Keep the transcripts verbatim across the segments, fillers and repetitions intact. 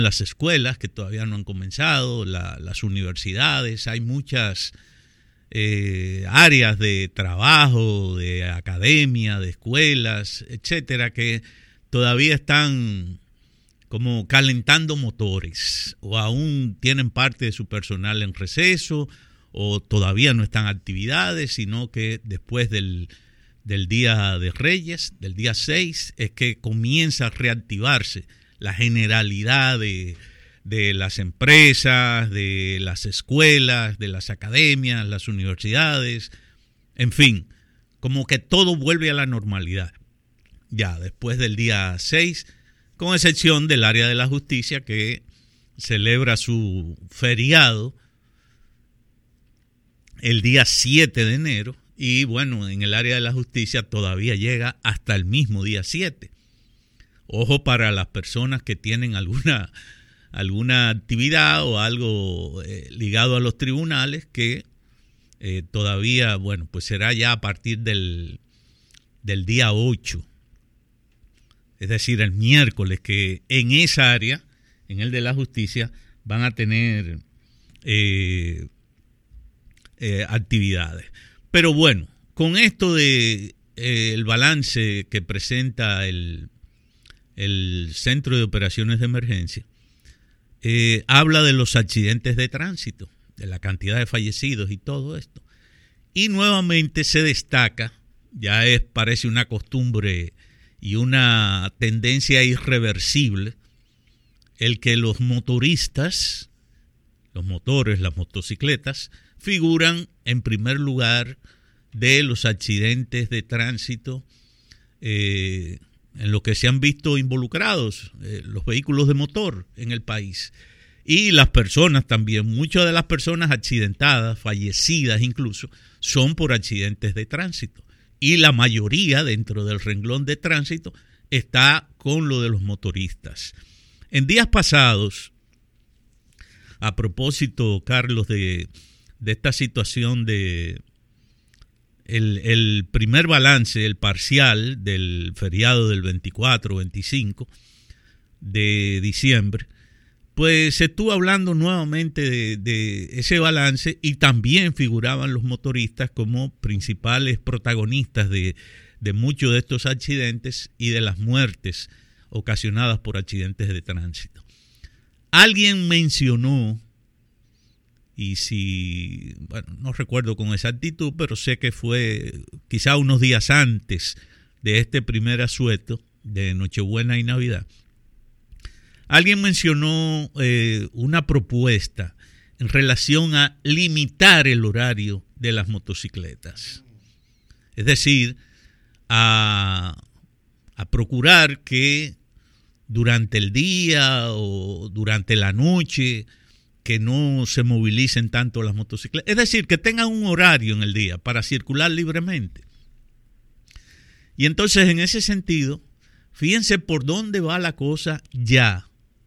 las escuelas que todavía no han comenzado, la, las universidades, hay muchas eh, áreas de trabajo, de academia, de escuelas, etcétera, que todavía están como calentando motores, o aún tienen parte de su personal en receso, o todavía no están en actividades, sino que después del, del Día de Reyes, del día seis, es que comienza a reactivarse la generalidad de, de las empresas, de las escuelas, de las academias, las universidades, en fin, como que todo vuelve a la normalidad ya después del día seis, con excepción del área de la justicia que celebra su feriado el día siete de enero, y bueno, en el área de la justicia todavía llega hasta el mismo día siete. Ojo para las personas que tienen alguna, alguna actividad o algo eh, ligado a los tribunales, que eh, todavía, bueno, pues será ya a partir del, del día ocho. Es decir, el miércoles, que en esa área, en el de la justicia, van a tener eh, eh, actividades. Pero bueno, con esto de eh, el balance que presenta el, el Centro de Operaciones de Emergencia, eh, habla de los accidentes de tránsito, de la cantidad de fallecidos y todo esto. Y nuevamente se destaca, ya es parece una costumbre y una tendencia irreversible, el que los motoristas, los motores, las motocicletas, figuran en primer lugar de los accidentes de tránsito eh, en los que se han visto involucrados eh, los vehículos de motor en el país. Y las personas también, muchas de las personas accidentadas, fallecidas incluso, son por accidentes de tránsito. Y la mayoría dentro del renglón de tránsito está con lo de los motoristas. En días pasados, a propósito, Carlos, de, de esta situación de el, el primer balance, el parcial del feriado del veinticuatro veinticinco de diciembre, pues se estuvo hablando nuevamente de, de ese balance, y también figuraban los motoristas como principales protagonistas de, de muchos de estos accidentes y de las muertes ocasionadas por accidentes de tránsito. Alguien mencionó, y si, bueno, no recuerdo con exactitud, pero sé que fue quizá unos días antes de este primer asueto de Nochebuena y Navidad, alguien mencionó eh, una propuesta en relación a limitar el horario de las motocicletas. Es decir, a, a procurar que durante el día o durante la noche que no se movilicen tanto las motocicletas. Es decir, que tengan un horario en el día para circular libremente. Y entonces, en ese sentido, fíjense por dónde va la cosa ya.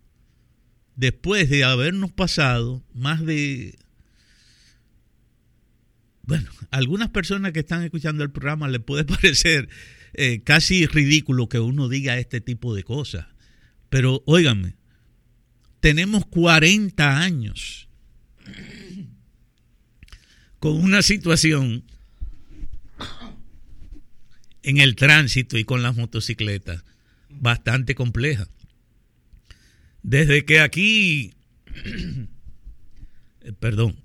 Después de habernos pasado más de, bueno, a algunas personas que están escuchando el programa les puede parecer eh, casi ridículo que uno diga este tipo de cosas. Pero, óiganme, tenemos cuarenta años con una situación en el tránsito y con las motocicletas bastante compleja. Desde que aquí, perdón,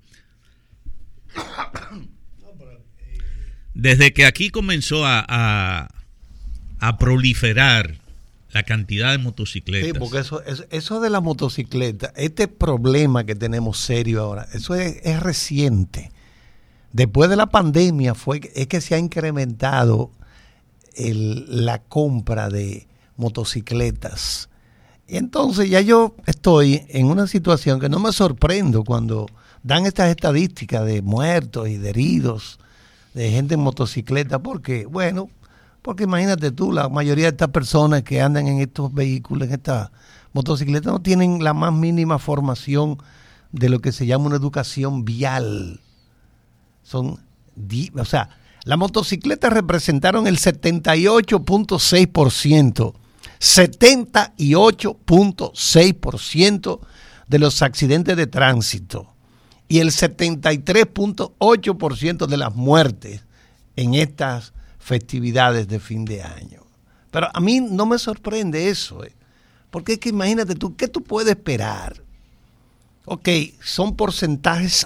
desde que aquí comenzó a, a, a proliferar la cantidad de motocicletas. Sí, porque eso, eso, eso de la motocicleta, este problema que tenemos serio ahora, eso es, es reciente. Después de la pandemia fue es que se ha incrementado el, la compra de motocicletas. Y entonces ya yo estoy en una situación que no me sorprendo cuando dan estas estadísticas de muertos y de heridos, de gente en motocicleta, porque, bueno, porque imagínate tú, la mayoría de estas personas que andan en estos vehículos, en estas motocicletas, no tienen la más mínima formación de lo que se llama una educación vial. Son, o sea, las motocicletas representaron el setenta y ocho punto seis por ciento setenta y ocho punto seis por ciento de los accidentes de tránsito y el setenta y tres punto ocho por ciento de las muertes en estas festividades de fin de año. Pero a mí no me sorprende eso, ¿eh? Porque es que imagínate tú, ¿qué tú puedes esperar? Ok, son porcentajes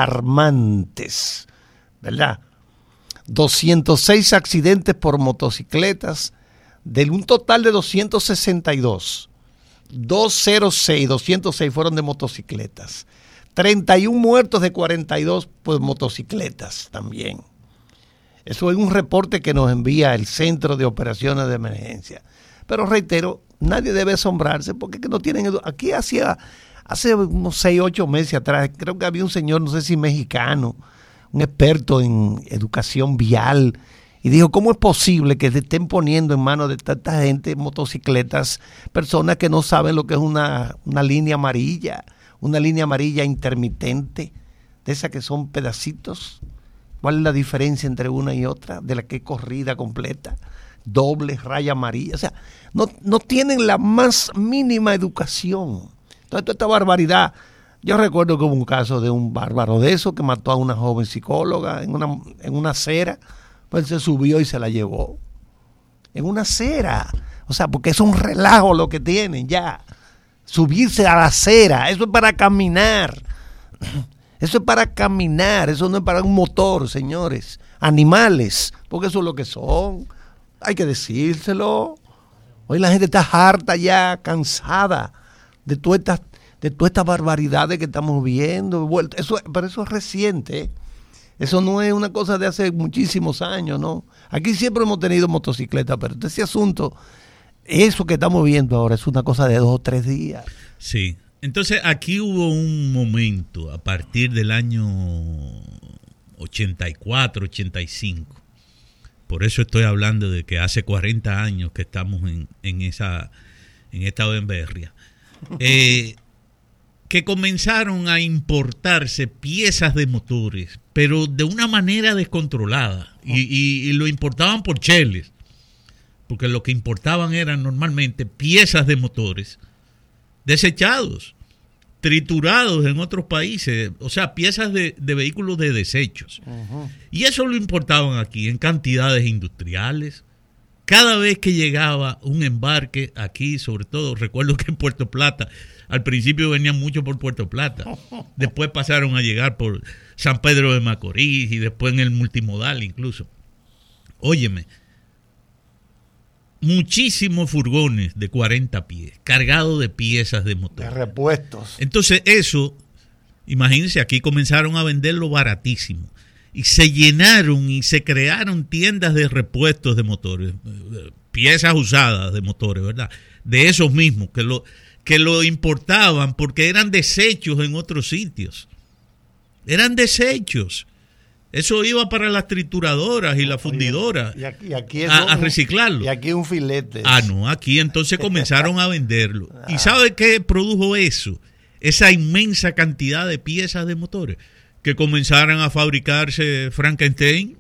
alarmantes, ¿verdad? doscientos seis accidentes por motocicletas, de un total de doscientos sesenta y dos. doscientos seis, doscientos seis fueron de motocicletas. treinta y uno muertos de cuarenta y dos por motocicletas también. Eso es un reporte que nos envía el Centro de Operaciones de Emergencia. Pero reitero, nadie debe asombrarse porque no tienen... Aquí hacía, hace unos seis, ocho meses atrás, creo que había un señor, no sé si mexicano, un experto en educación vial, y dijo, ¿cómo es posible que se estén poniendo en manos de tanta gente motocicletas, personas que no saben lo que es una, una línea amarilla, una línea amarilla intermitente, de esas que son pedacitos? ¿Cuál es la diferencia entre una y otra? De la que es corrida completa, doble, raya amarilla. O sea, no, no tienen la más mínima educación. Entonces, toda esta barbaridad. Yo recuerdo que hubo un caso de un bárbaro de eso que mató a una joven psicóloga en una, en una acera. Pues se subió y se la llevó. En una acera. O sea, porque es un relajo lo que tienen ya. Subirse a la acera. Eso es para caminar. Eso es para caminar. Eso no es para un motor, señores. Animales. Porque eso es lo que son. Hay que decírselo. Hoy la gente está harta ya, cansada de todas estas de todas estas barbaridades que estamos viendo. Eso, pero eso es reciente, ¿eh? Eso no es una cosa de hace muchísimos años, ¿no? Aquí siempre hemos tenido motocicletas, pero ese asunto, eso que estamos viendo ahora, es una cosa de dos o tres días. Sí. Entonces, aquí hubo un momento, a partir del año ochenta y cuatro, ochenta y cinco. Por eso estoy hablando de que hace cuarenta años que estamos en, en, esa, en esta bemberria. Eh... que comenzaron a importarse piezas de motores, pero de una manera descontrolada, y, y, y lo importaban por cheles, porque lo que importaban eran normalmente piezas de motores desechados, triturados en otros países, o sea, piezas de, de vehículos de desechos. Uh-huh. Y eso lo importaban aquí en cantidades industriales. Cada vez que llegaba un embarque aquí, sobre todo, recuerdo que en Puerto Plata, al principio venían mucho por Puerto Plata, después pasaron a llegar por San Pedro de Macorís y después en el multimodal incluso. Óyeme, muchísimos furgones de cuarenta pies, cargados de piezas de motor. De repuestos. Entonces eso, imagínense, aquí comenzaron a venderlo baratísimo. Y se llenaron y se crearon tiendas de repuestos de motores, piezas usadas de motores, ¿verdad? De esos mismos que lo, que lo importaban porque eran desechos en otros sitios. Eran desechos. Eso iba para las trituradoras y las fundidoras y aquí, y aquí a, a reciclarlo. Y aquí un filete. Ah, no, aquí entonces comenzaron a venderlo. ¿Y sabe qué produjo eso? Esa inmensa cantidad de piezas de motores. Que comenzaran a fabricarse Frankenstein,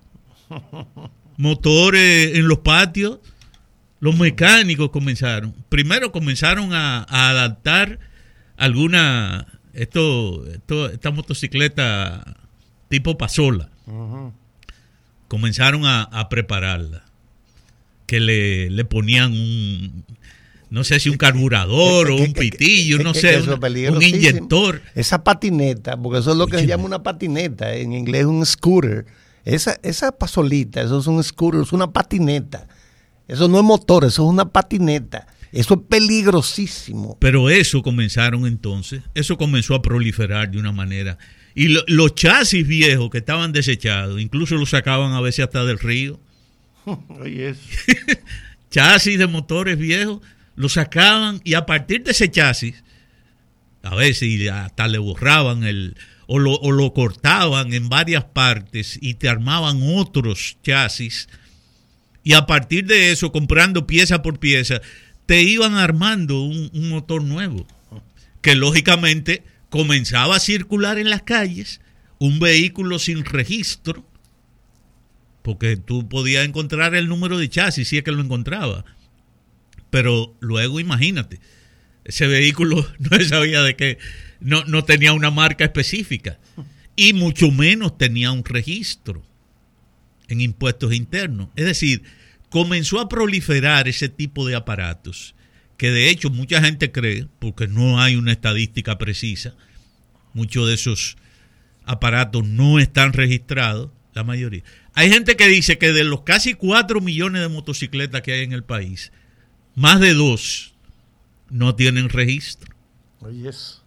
motores en los patios. Los mecánicos comenzaron. Primero comenzaron a, a adaptar alguna, esto, esto, esta motocicleta tipo pasola. Uh-huh. Comenzaron a, a prepararla. Que le, le ponían un, no sé si un carburador o un pitillo, no sé, un inyector. Esa patineta, porque eso es lo que se llama una patineta, en inglés un scooter. Esa, esa pasolita, eso es un scooter, es una patineta. Eso no es motor, eso es una patineta. Eso es peligrosísimo. Pero eso comenzaron entonces, eso comenzó a proliferar de una manera. Y lo, los chasis viejos que estaban desechados, incluso los sacaban a veces hasta del río. Oye, eso. Chasis de motores viejos, lo sacaban y a partir de ese chasis, a veces hasta le borraban el, o lo, o lo cortaban en varias partes y te armaban otros chasis y a partir de eso, comprando pieza por pieza, te iban armando un, un motor nuevo que lógicamente comenzaba a circular en las calles, un vehículo sin registro, porque tú podías encontrar el número de chasis si es que lo encontraba. pero luego imagínate, ese vehículo no se sabía de qué, no, no tenía una marca específica y mucho menos tenía un registro en impuestos internos. Es decir, comenzó a proliferar ese tipo de aparatos que de hecho mucha gente cree, porque no hay una estadística precisa, muchos de esos aparatos no están registrados, la mayoría. Hay gente que dice que de los casi cuatro millones de motocicletas que hay en el país, más de dos no tienen registro. Oh, yes.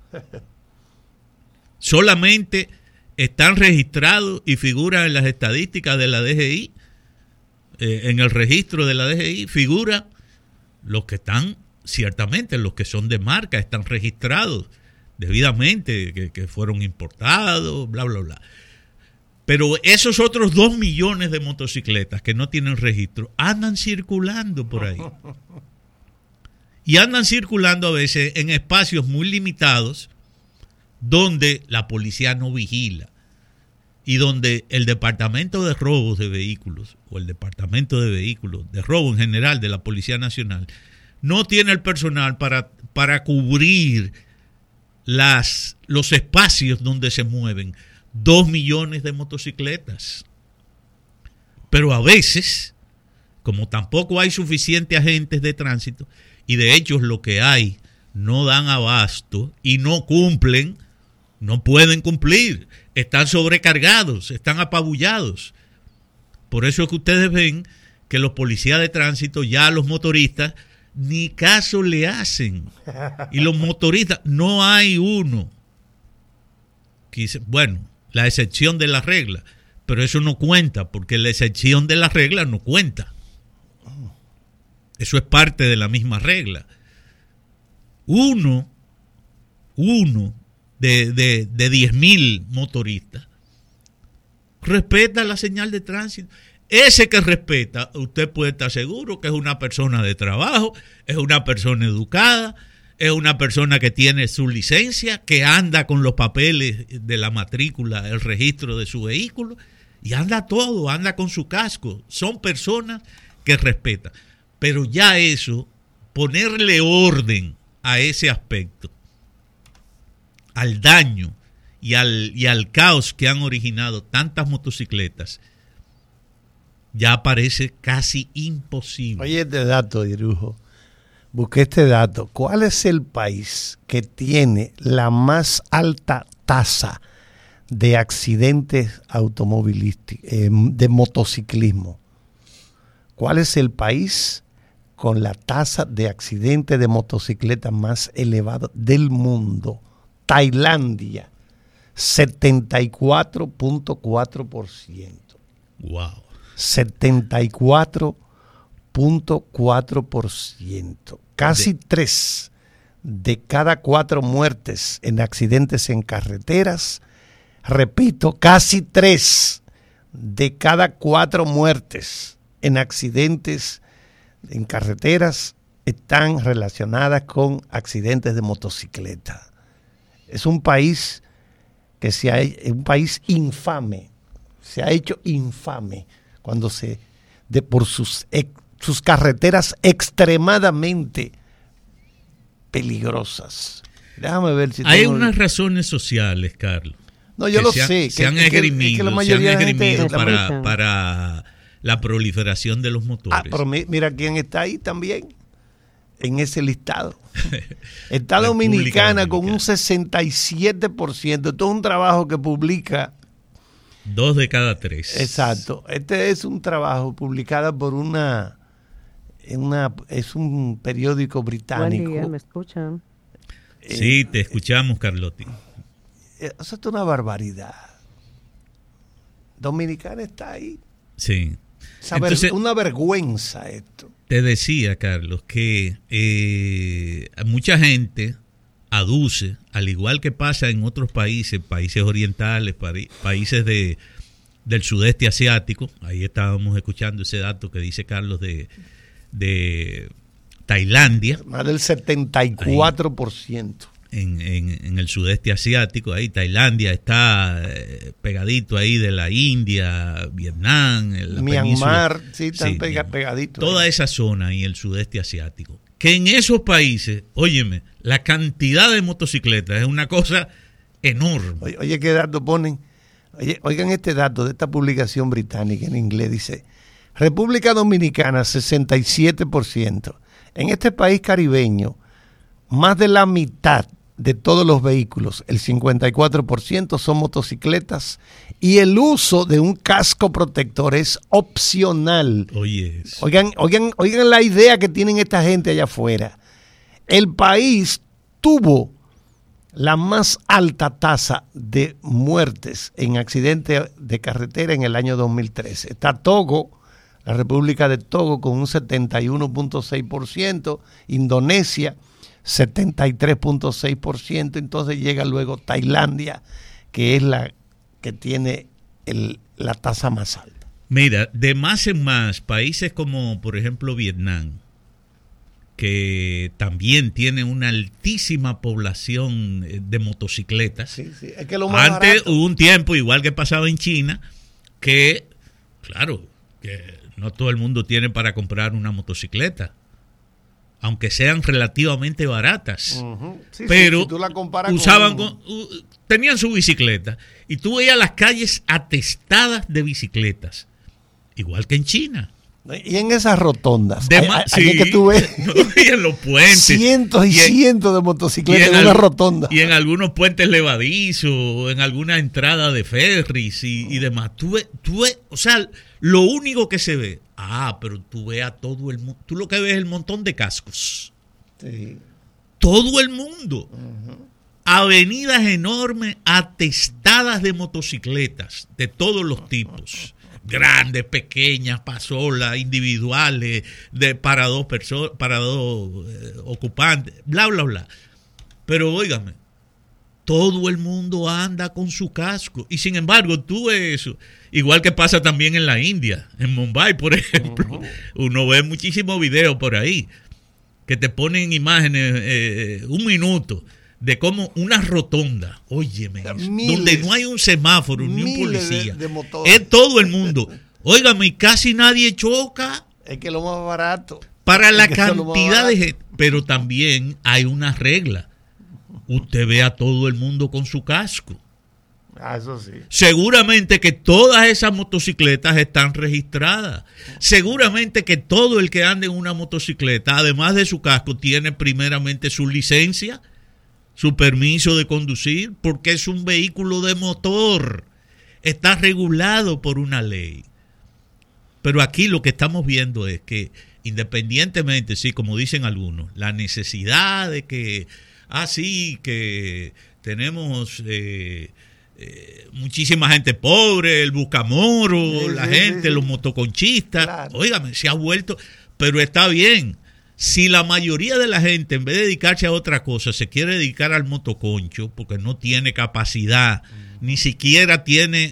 Solamente están registrados y figuran en las estadísticas de la D G I, eh, en el registro de la D G I, figura los que están, ciertamente, los que son de marca, están registrados debidamente, que, que fueron importados, bla, bla, bla. Pero esos otros dos millones de motocicletas que no tienen registro andan circulando por ahí. Y andan circulando a veces en espacios muy limitados donde la policía no vigila y donde el departamento de robos de vehículos o el departamento de vehículos, de robo en general de la Policía Nacional, no tiene el personal para, para cubrir las, los espacios donde se mueven dos millones de motocicletas. Pero a veces, como tampoco hay suficientes agentes de tránsito, y de hecho lo que hay no dan abasto y no cumplen, no pueden cumplir, están sobrecargados, están apabullados. Por eso es que ustedes ven que los policías de tránsito, ya a los motoristas, ni caso le hacen. Y los motoristas, no hay uno. Bueno, la excepción de la regla, pero eso no cuenta, porque la excepción de la regla no cuenta. Eso es parte de la misma regla. Uno, uno de, de, de diez mil motoristas respeta la señal de tránsito. Ese que respeta, usted puede estar seguro que es una persona de trabajo, es una persona educada, es una persona que tiene su licencia, que anda con los papeles de la matrícula, el registro de su vehículo, y anda todo, anda con su casco. Son personas que respetan. Pero ya eso, ponerle orden a ese aspecto, al daño y al, y al caos que han originado tantas motocicletas, ya parece casi imposible. Oye, este dato, Irujo. Busqué este dato. ¿Cuál es el país que tiene la más alta tasa de accidentes automovilísticos, eh, de motociclismo? ¿Cuál es el país con la tasa de accidentes de motocicleta más elevada del mundo? Tailandia, setenta y cuatro punto cuatro por ciento. Wow. setenta y cuatro punto cuatro por ciento. Casi de... tres de cada cuatro muertes en accidentes en carreteras, repito, casi tres de cada cuatro muertes en accidentes en carreteras están relacionadas con accidentes de motocicleta. Es un país que se ha, es un país infame, se ha hecho infame cuando se de por sus sus carreteras extremadamente peligrosas. Déjame ver si hay tengo... unas razones sociales, Carlos. No, yo lo se sé. Han, se han esgrimido, que, que se han esgrimido gente, para, la para la proliferación de los motores. Ah, pero mira quién está ahí también en ese listado. Está Dominicana con un sesenta y siete por ciento. Esto es un trabajo que publica dos de cada tres. Exacto. Este es un trabajo publicado por una, una es un periódico británico. Buen día, ¿me escuchan? Eh, sí, te escuchamos, Carlotti. Eh, eso es una barbaridad. Dominicana está ahí. Sí. Entonces, una vergüenza esto. Te decía, Carlos, que eh, mucha gente aduce, al igual que pasa en otros países, países orientales, países de, del sudeste asiático. Ahí estábamos escuchando ese dato que dice Carlos de, de Tailandia. Más del setenta y cuatro por ciento. Ahí, en, en, en el sudeste asiático, ahí Tailandia está eh, pegadito ahí de la India, Vietnam, la Myanmar, península, sí, están sí, pega, pegaditos. Toda ahí. esa zona y el sudeste asiático. que en esos países, óyeme, la cantidad de motocicletas es una cosa enorme. Oye, oye qué dato ponen. Oye, oigan este dato de esta publicación británica en inglés. Dice, República Dominicana, sesenta y siete por ciento. En este país caribeño, más de la mitad de todos los vehículos, el cincuenta y cuatro por ciento son motocicletas y el uso de un casco protector es opcional. Oye, oigan, oigan, oigan la idea que tienen esta gente allá afuera. El país tuvo la más alta tasa de muertes en accidentes de carretera en el año dos mil trece. Está Togo, la República de Togo, con un setenta y uno punto seis por ciento, Indonesia setenta y tres punto seis por ciento, entonces llega luego Tailandia, que es la que tiene el, la tasa más alta. Mira, de más en más, países como por ejemplo Vietnam, que también tiene una altísima población de motocicletas. Sí, sí. Es que lo más Antes barato. Hubo un tiempo, igual que pasaba en China, que, claro, que no todo el mundo tiene para comprar una motocicleta, aunque sean relativamente baratas. Uh-huh. Sí, pero sí, si tú la comparas usaban con... con, uh, tenían su bicicleta y tú veías las calles atestadas de bicicletas, igual que en China. Y en esas rotondas, De hay, ma- hay, hay sí, que tú ves no, y en los puentes, cientos y, y en- cientos de motocicletas y en, en una al- rotonda. y en algunos puentes levadizos, en alguna entrada de ferries y, y demás. Tú ves, tú ves, o sea, lo único que se ve, ah, pero tú ves a todo el mundo, tú lo que ves es el montón de cascos. Sí. Todo el mundo. Uh-huh. Avenidas enormes atestadas de motocicletas de todos los tipos. Grandes, pequeñas, pasolas, individuales, de para dos personas, para dos eh, ocupantes, bla, bla, bla. Pero óigame, todo el mundo anda con su casco. Y sin embargo, tú ves eso. Igual que pasa también en la India, en Mumbai, por ejemplo. Uh-huh. Uno ve muchísimos videos por ahí que te ponen imágenes, eh, un minuto, de cómo una rotonda, óyeme, miles, donde no hay un semáforo ni un policía, de, de es todo el mundo. Óigame, y casi nadie choca. Es que lo más barato. Para la cantidad de gente. Pero también hay una regla. Usted ve a todo el mundo con su casco. Ah, eso sí. Seguramente que todas esas motocicletas están registradas. Seguramente que todo el que ande en una motocicleta, además de su casco, tiene primeramente su licencia, su permiso de conducir, porque es un vehículo de motor. Está regulado por una ley. Pero aquí lo que estamos viendo es que, independientemente, sí, como dicen algunos, la necesidad de que, ah, sí, que tenemos eh, eh, muchísima gente pobre, el buscamoro, sí, la sí, gente, sí, sí. los motoconchistas, claro. Óigame, se ha vuelto, pero está bien. Si la mayoría de la gente, en vez de dedicarse a otra cosa, se quiere dedicar al motoconcho, porque no tiene capacidad, mm. ni siquiera tiene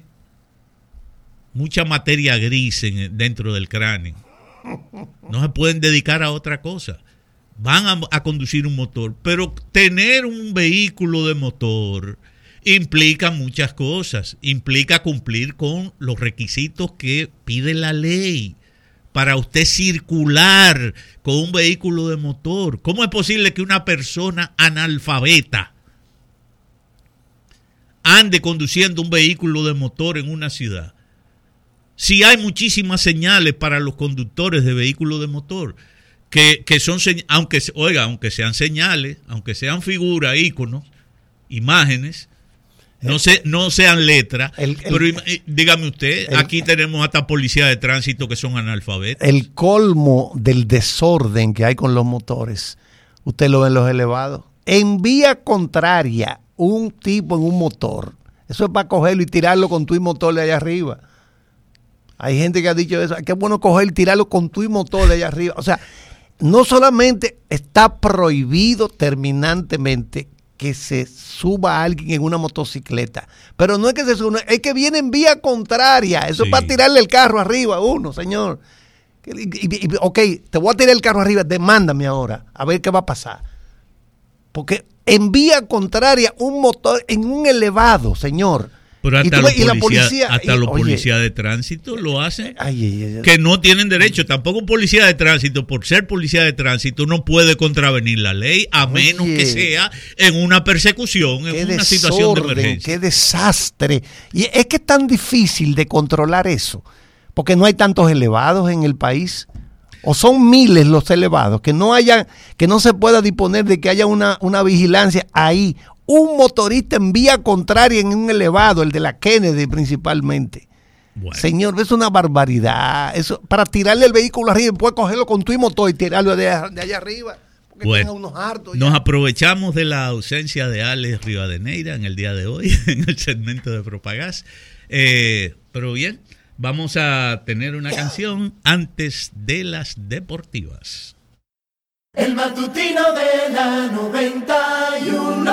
mucha materia gris en, dentro del cráneo, no se pueden dedicar a otra cosa. Van a, a conducir un motor, pero tener un vehículo de motor implica muchas cosas. Implica cumplir con los requisitos que pide la ley para usted circular con un vehículo de motor. ¿Cómo es posible que una persona analfabeta ande conduciendo un vehículo de motor en una ciudad? Si hay muchísimas señales para los conductores de vehículos de motor, que, que son, aunque, oiga, aunque sean señales, aunque sean figuras, íconos, imágenes, no, se, no sean letras, el, el, pero dígame usted, el, aquí tenemos hasta policía de tránsito que son analfabetos. El colmo del desorden que hay con los motores, usted lo ve en los elevados. En vía contraria, un tipo en un motor, eso es para cogerlo y tirarlo con tu y motor de allá arriba. Hay gente que ha dicho eso, qué bueno coger y tirarlo con tu y motor de allá arriba. O sea, no solamente está prohibido terminantemente que se suba alguien en una motocicleta, pero no es que se suba, es que viene en vía contraria. Eso sí. Es para tirarle el carro arriba a uno, señor. Y, y, y, ok, te voy a tirar el carro arriba, demándame ahora, a ver qué va a pasar. Porque en vía contraria, un motor en un elevado, señor. Pero hasta, y los, ves, y policía, la policía, hasta y, los oye, policías de tránsito lo hacen, ay, ay, ay, que no tienen derecho. Tampoco un policía de tránsito, por ser policía de tránsito, no puede contravenir la ley, a oye, menos que sea en una persecución, en una desorden, situación de emergencia. Qué desastre. Y es que es tan difícil de controlar eso, porque no hay tantos elevados en el país. O son miles los elevados, que no haya, que no se pueda disponer de que haya una, una vigilancia ahí. Un motorista en vía contraria en un elevado, el de la Kennedy principalmente. Bueno. Señor, es una barbaridad. Eso, para tirarle el vehículo arriba, puede cogerlo con tu y motor y tirarlo de, de allá arriba. Porque bueno, unos hartos nos aprovechamos de la ausencia de Alex Rivadeneira en el día de hoy, en el segmento de Propagás. Eh, pero bien. Vamos a tener una canción antes de las deportivas. El matutino de la noventa y uno.